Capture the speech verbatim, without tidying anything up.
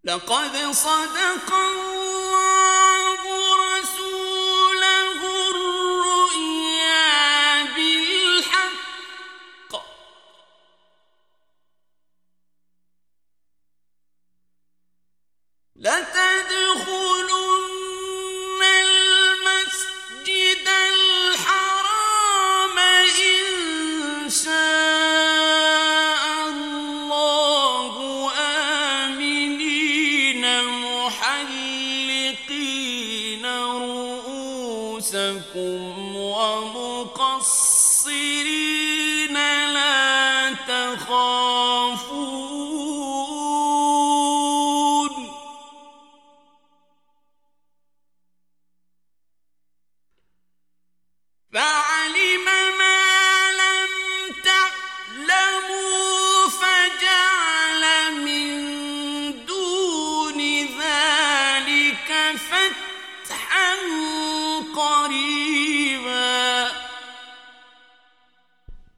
لقد صدق الله رسوله الرؤيا بالحق لتدخلن المسجد الحرام إن شاء الله آمنين محلقين رؤوسكم ومقصرين لا تخافون فعلم ما لم تعلموا فجعل من دون ذلك فتحا قريبا